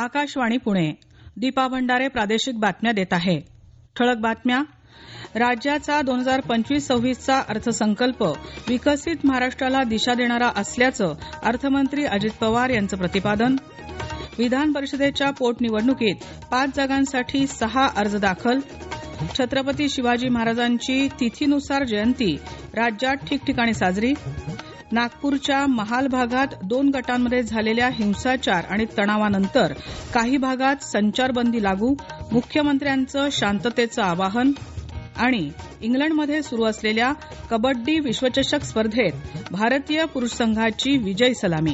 आकाशवाणी पुणे. दीपा भंडारे प्रादेशिक बातम्या देत आहे. ठळक बातम्या. राज्याचा 2025-26चा अर्थसंकल्प विकसित महाराष्ट्राला दिशा देणारा असल्याचं अर्थमंत्री अजित पवार यांचं प्रतिपादन. विधान परिषदेच्या पोटनिवडणुकीत 5 जागांसाठी 6 अर्ज दाखल. छत्रपती शिवाजी महाराजांची तिथीनुसार जयंती राज्यात ठिकठिकाणी साजरी. नागपूरच्या महाल भागात 2 गटांमध्ये झालेल्या हिंसाचार आणि तणावानंतर काही भागात संचारबंदी लागू. मुख्यमंत्र्यांचं शांततेचं आवाहन. आणि इंग्लंडमध्ये सुरू असलेल्या कबड्डी विश्वचषक स्पर्धेत भारतीय पुरुष संघाची विजयी सलामी.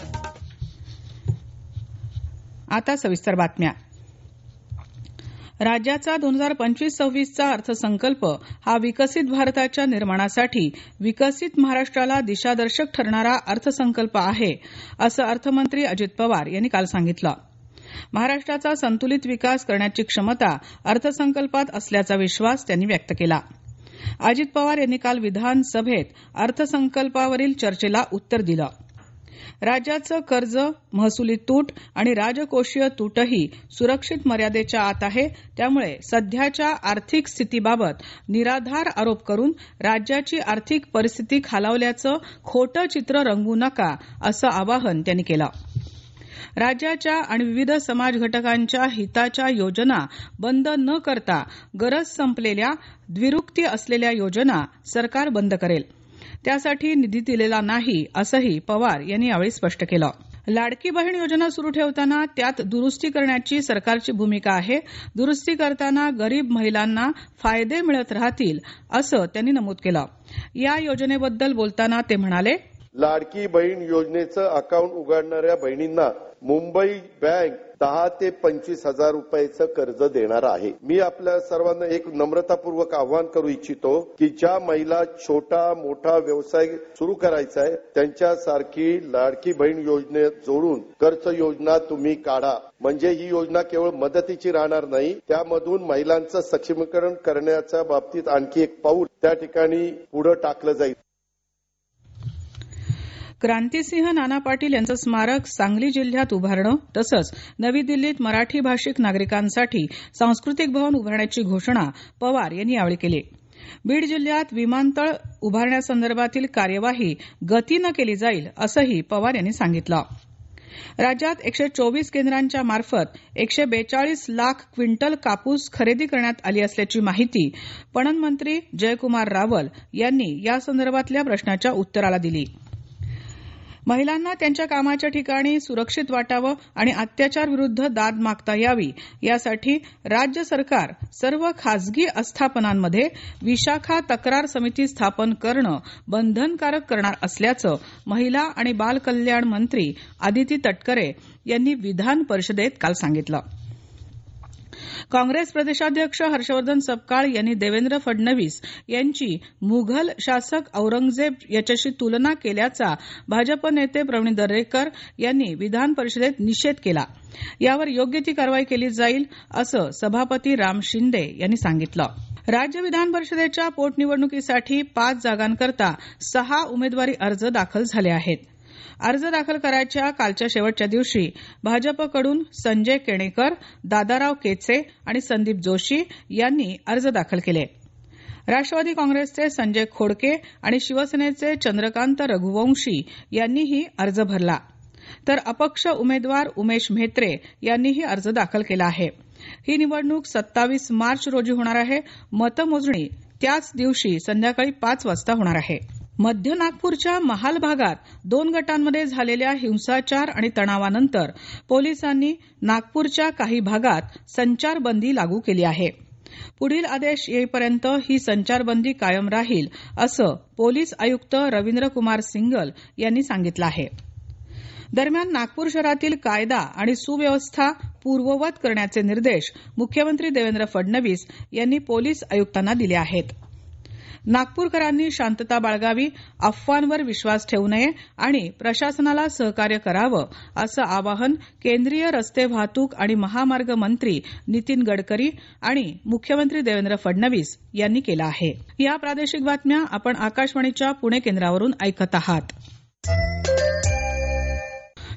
आता सविस्तर बातम्या. राज्याचा 2025-26चा अर्थसंकल्प हा विकसित भारताच्या निर्माणासाठी विकसित महाराष्ट्राला दिशादर्शक ठरणारा अर्थसंकल्प आहे, असं अर्थमंत्री अजित पवार यांनी काल सांगितलं. महाराष्ट्राचा संतुलित विकास करण्याची क्षमता अर्थसंकल्पात असल्याचा विश्वास त्यांनी व्यक्त केला. अजित पवार यांनी काल विधानसभेत अर्थसंकल्पावरील चर्चेला उत्तर दिलं. राज्याचं कर्ज, महसुली तूट आणि राजकोषीय तूटही सुरक्षित मर्यादेच्या आत आहे. त्यामुळे सध्याच्या आर्थिक स्थितीबाबत निराधार आरोप करून राज्याची आर्थिक परिस्थिती खालावल्याचं खोटं चित्र रंगवू नका, असं आवाहन त्यांनी केलं. राज्याच्या आणि विविध समाज घटकांच्या हिताच्या योजना बंद न करता गरज संपलेल्या, द्विरुक्ती असलेल्या योजना सरकार बंद करेल. त्यासाठी निधी दिलेला नाही, असंही पवार यांनी यावेळी स्पष्ट केलं. लाडकी बहीण योजना सुरू ठेवताना त्यात दुरुस्ती करण्याची सरकारची भूमिका आहे. दुरुस्ती करताना गरीब महिलांना फायदे मिळत राहतील, असं त्यांनी नमूद केलं. या योजनेबद्दल बोलताना ते म्हणाले, लाडकी बहीण योजनेचं अकाउंट उघडणाऱ्या बहिणींना मुंबई बँक 10 ते 25 हजार रुपयाचं कर्ज देणार आहे. मी आपल्या सर्वांना एक नम्रतापूर्वक आवाहन करू इच्छितो की ज्या महिला छोटा मोठा व्यवसाय सुरू करायचा आहे त्यांच्यासारखी लाडकी बहीण योजनेत जोडून कर्ज योजना तुम्ही काढा. म्हणजे ही योजना केवळ मदतीची राहणार नाही, त्यामधून महिलांचं सक्षमीकरण करण्याच्या बाबतीत आणखी एक पाऊल त्या ठिकाणी पुढे टाकलं जाईल. क्रांतिसिंह नाना पाटील यांचं स्मारक सांगली जिल्ह्यात उभारणं तसंच नवी दिल्लीत मराठी भाषिक नागरिकांसाठी सांस्कृतिक भवन उभारण्याची घोषणा पवार यांनी यावेळी केली. बीड जिल्ह्यात विमानतळ उभारण्यासंदर्भातील कार्यवाही गतीनं केली जाईल, असंही पवार यांनी सांगितलं. राज्यात 124 केंद्रांच्या मार्फत 142 लाख क्विंटल कापूस खरेदी करण्यात आली असल्याची माहिती पणन मंत्री जयकुमार रावल यांनी यासंदर्भातल्या प्रश्नाच्या उत्तराला दिली. महिलांना त्यांच्या कामाच्या ठिकाणी सुरक्षित वाटावं आणि अत्याचार विरुद्ध दाद मागता यावी यासाठी राज्य सरकार सर्व खासगी आस्थापनांमध्ये विशाखा तक्रार समिती स्थापन करणं बंधनकारक करणार असल्याचं महिला आणि बाल कल्याण मंत्री आदिती तटकरे यांनी विधान परिषदेत काल सांगितलं. काँग्रेस प्रदेशाध्यक्ष हर्षवर्धन सपकाळ यांनी देवेंद्र फडणवीस यांची मुघल शासक औरंगजेब याच्याशी तुलना केल्याचा भाजप नेते प्रवीण दरेकर यांनी विधान परिषदेत निषेध केला. यावर योग्य ती कारवाई केली जाईल, असं सभापती राम शिंदे यांनी सांगितलं. राज्य विधान परिषदेच्या पोटनिवडणुकीसाठी 5 जागांकरता 6 उमेदवारी अर्ज दाखल झाले आहेत. अर्ज दाखल करायच्या कालच्या शेवटच्या दिवशी भाजपकडून संजय केणेकर, दादाराव केचे आणि संदीप जोशी यांनी अर्ज दाखल केले. राष्ट्रवादी काँग्रेसचे संजय खोडके आणि शिवसेनेचे चंद्रकांत रघुवंशी यांनीही अर्ज भरला. तर अपक्ष उमेदवार उमेश म्हेत्रे यांनीही अर्ज दाखल केला आहे. ही निवडणूक 27 मार्च रोजी होणार आहे. मतमोजणी त्याच दिवशी संध्याकाळी 5 वाजता होणार आहे. मध्य नागपूरच्या महाल भागात 2 गटांमध्ये झालेल्या हिंसाचार आणि तणावानंतर पोलिसांनी नागपूरच्या काही भागात संचारबंदी लागू केली आहे. पुढील आदेश येईपर्यंत ही संचारबंदी कायम राहील, असं पोलीस आयुक्त रवींद्र कुमार सिंगल यांनी सांगितलं आहे. दरम्यान नागपूर शहरातील कायदा आणि सुव्यवस्था पूर्ववत करण्याचे निर्देश मुख्यमंत्री देवेंद्र फडणवीस यांनी पोलीस आयुक्तांना दिले आहेत. नागपूरकरांनी शांतता बाळगावी, अफवांवर विश्वास ठेवू नये आणि प्रशासनाला सहकार्य करावं, असं आवाहन केंद्रीय रस्ते वाहतूक आणि महामार्ग मंत्री नितीन गडकरी आणि मुख्यमंत्री देवेंद्र फडणवीस यांनी केलं आहे. या प्रादेशिक बातम्या आपण आकाशवाणीच्या पुणे केंद्रावरून ऐकत आहात.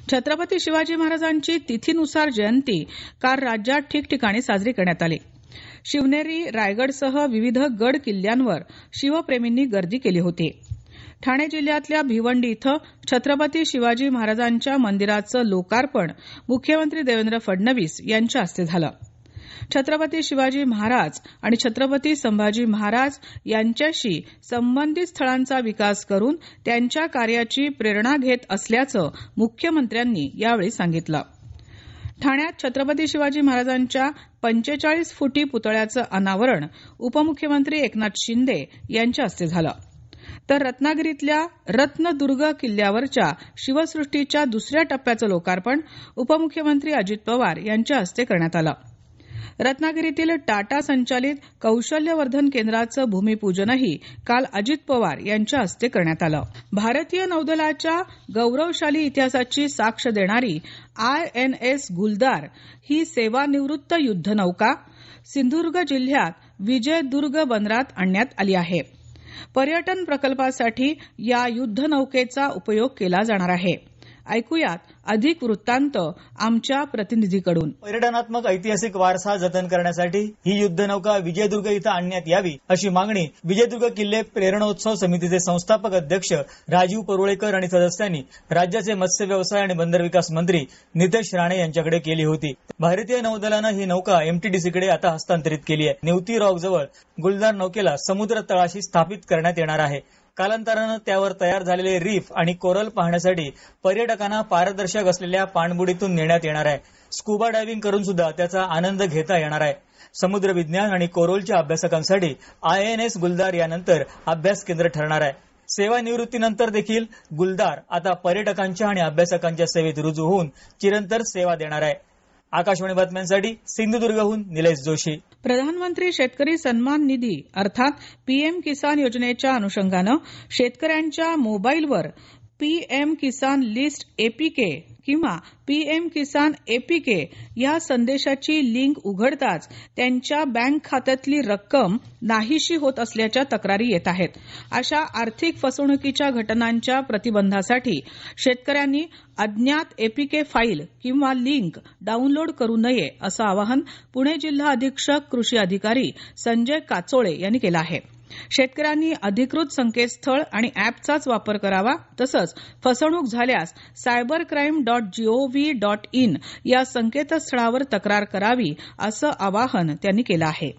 छत्रपती शिवाजी महाराजांची तिथीनुसार जयंती काल राज्यात ठिकठिकाणी साजरी करण्यात आली. शिवनेरी, रायगडसह विविध गड किल्ल्यांवर शिवप्रेमींनी गर्दी केली होती. ठाणे जिल्ह्यातल्या भिवंडी इथं छत्रपती शिवाजी महाराजांच्या मंदिराचं लोकार्पण मुख्यमंत्री देवेंद्र फडणवीस यांच्या हस्ते झालं. छत्रपती शिवाजी महाराज आणि छत्रपती संभाजी महाराज यांच्याशी संबंधित स्थळांचा विकास करून त्यांच्या कार्याची प्रेरणा घेत असल्याचं मुख्यमंत्र्यांनी यावेळी सांगितलं. ठाण्यात छत्रपती शिवाजी महाराजांच्या 45 फुटी पुतळ्याचं अनावरण उपमुख्यमंत्री एकनाथ शिंदे यांच्या हस्ते झालं. तर रत्नागिरीतल्या रत्नदुर्ग किल्ल्यावरच्या शिवसृष्टीच्या दुसऱ्या टप्प्याचं लोकार्पण उपमुख्यमंत्री अजित पवार यांच्या हस्ते करण्यात आलं. रत्नागिरीतील टाटा संचालित कौशल्यवर्धन केंद्राचं भूमिपूजनही काल अजित पवार यांच्या हस्ते करण्यात आलं. भारतीय नौदलाच्या गौरवशाली इतिहासाची साक्ष देणारी INS गुलदार ही सेवानिवृत्त युद्धनौका सिंधुदुर्ग जिल्ह्यात विजयदुर्ग बंदरात आणण्यात आली आहे. पर्यटन प्रकल्पासाठी या युद्धनौकेचा उपयोग केला जाणार आहे. ऐकूयात अधिक वृत्तांत आमच्या प्रतिनिधीकडून. पर्यटनात्मक ऐतिहासिक वारसा जतन करण्यासाठी ही युद्धनौका विजयदुर्ग इथं आणण्यात यावी अशी मागणी विजयदुर्ग किल्ले प्रेरणोत्सव समितीचे संस्थापक अध्यक्ष राजीव परुळेकर आणि सदस्यांनी राज्याचे मत्स्य व्यवसाय आणि बंदर विकास मंत्री नितेश राणे यांच्याकडे केली होती. भारतीय नौदलानं ही नौका MTDCकडे आता हस्तांतरित केली आहे. नेवती रॉक जवळ गुलदार नौकेला समुद्र तळाशी स्थापित करण्यात येणार आहे. कालांतरानं त्यावर तयार झालेले रीफ आणि कोरल पाहण्यासाठी पर्यटकांना पारदर्शक असलेल्या पाणबुडीतून नेण्यात येणार आहे. स्कुबा डायव्हिंग करून सुद्धा त्याचा आनंद घेता येणार आहे. समुद्र विज्ञान आणि कोरोलच्या अभ्यासकांसाठी INS गुलदार यानंतर अभ्यास केंद्र ठरणार आहे. सेवानिवृत्तीनंतर देखील गुलदार आता पर्यटकांच्या आणि अभ्यासकांच्या सेवेत रुजू होऊन चिरंतर सेवा देणार आहे. आकाशवाणी बातम्यांसाठी सिंधुदुर्गहून निलेश जोशी. प्रधानमंत्री शेतकरी सन्मान निधी अर्थात PM किसान योजनेच्या अनुषंगानं शेतकऱ्यांच्या मोबाईलवर PM किसान लिस्ट APK किंवा PM किसान APK या संदेशाची लिंक उघडताच त्यांच्या बँक खात्यातली रक्कम नाहीशी होत असल्याच्या तक्रारी येत आहेत. अशा आर्थिक फसवणुकीच्या घटनांच्या प्रतिबंधासाठी शेतकऱ्यांनी अज्ञात APK फाईल किंवा लिंक डाउनलोड करू नये असं आवाहन पुणे जिल्हा अधीक्षक कृषी अधिकारी संजय काचोळे यांनी केलं आहे. शेतकऱ्यांनी अधिकृत संकेतस्थळ आणि ॲपचाच वापर करावा. तसंच फसवणूक झाल्यास cybercrime.gov.in या संकेतस्थळावर तक्रार करावी असं आवाहन त्यांनी केलं आहे.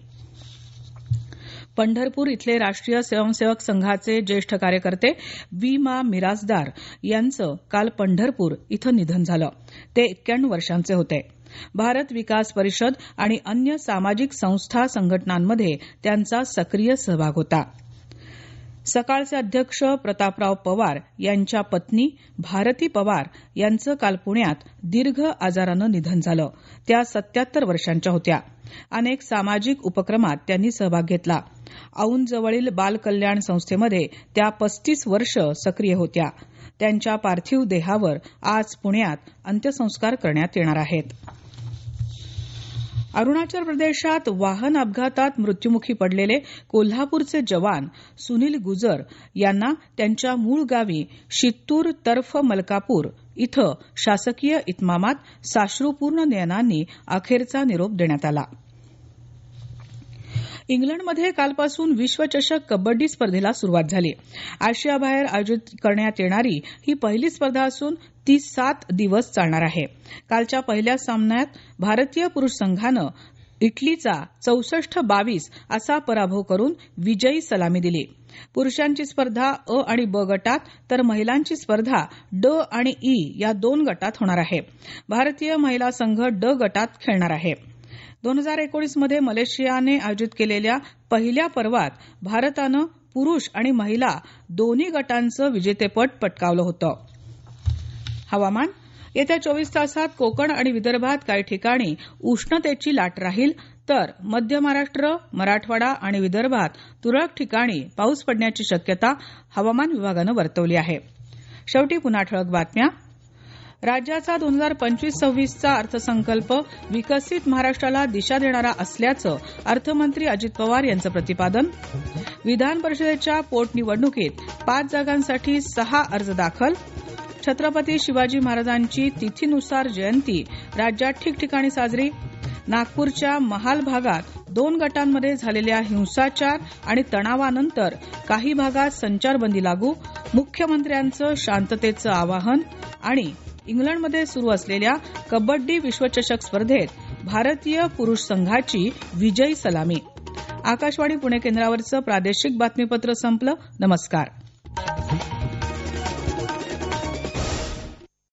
पंढरपूर इथले राष्ट्रीय स्वयंसेवक संघाचे ज्येष्ठ कार्यकर्ते वीमा मिरासदार यांचं काल पंढरपूर इथं निधन झालं. ते 91 वर्षांचे होते. भारत विकास परिषद आणि अन्य सामाजिक संस्था संघटनांमध्ये त्यांचा सक्रिय सहभाग होता. सकाळचे अध्यक्ष प्रतापराव पवार यांच्या पत्नी भारती पवार यांचं काल पुण्यात दीर्घ आजारानं निधन झालं. त्या 77 वर्षांच्या होत्या. अनेक सामाजिक उपक्रमात त्यांनी सहभाग घेतला. औंध जवळील बाल कल्याण संस्थेमध्ये त्या 35 वर्ष सक्रिय होत्या. त्यांच्या पार्थिव देहावर आज पुण्यात अंत्यसंस्कार करण्यात येणार आहेत. अरुणाचल प्रदेशात वाहन अपघातात मृत्युमुखी पडलेले कोल्हापूरचे जवान सुनील गुजर यांना त्यांच्या मूळ गावी शित्तूर तर्फ मलकापूर इथं शासकीय इतमामात साश्रुपूर्ण नयनांनी अखेरचा निरोप देण्यात आला. इंग्लंडमध्ये कालपासून विश्वचषक कबड्डी स्पर्धेला सुरुवात झाली. आशियाबाहेर आयोजित करण्यात येणारी ही पहिली स्पर्धा असून ती 7 दिवस चालणार आहे. कालच्या पहिल्या सामन्यात भारतीय पुरुष संघानं इटलीचा 64-22 असा पराभव करून विजयी सलामी दिली. पुरुषांची स्पर्धा अ आणि ब गटात तर महिलांची स्पर्धा ड आणि ई या 2 गटात होणार आहे. भारतीय महिला संघ ड गटात खेळणार आहे. 2019 मध्ये मलेशियाने आयोजित केलेल्या पहिल्या पर्वात भारतानं पुरुष आणि महिला दोन्ही गटांचं विजेतेपद पटकावलं होतं. हवामान. येत्या 24 तासात कोकण आणि विदर्भात काही ठिकाणी उष्णतेची लाट राहील तर मध्य महाराष्ट्र, मराठवाडा आणि विदर्भात तुरळक ठिकाणी पाऊस पडण्याची शक्यता हवामान विभागानं वर्तवली आहे. शेवटी पुन्हा ठळक बातम्या. राज्याचा 2025-26चा अर्थसंकल्प विकसित महाराष्ट्राला दिशा देणारा असल्याचं अर्थमंत्री अजित पवार यांचं प्रतिपादन. विधान परिषदेच्या पोटनिवडणुकीत 5 जागांसाठी 6 अर्ज दाखल. छत्रपती शिवाजी महाराजांची तिथीनुसार जयंती राज्यात ठिकठिकाणी साजरी. नागपूरच्या महाल भागात 2 गटांमध्ये झालेल्या हिंसाचार आणि तणावानंतर काही भागात संचारबंदी लागू. मुख्यमंत्र्यांचं शांततेचं आवाहन. आणि इंग्लंडमध्ये सुरू असलेल्या कबड्डी विश्वचषक स्पर्धेत भारतीय पुरुष संघाची विजयी सलामी. आकाशवाणी पुणे केंद्रावरचं प्रादेशिक बातमीपत्र संपलं. नमस्कार.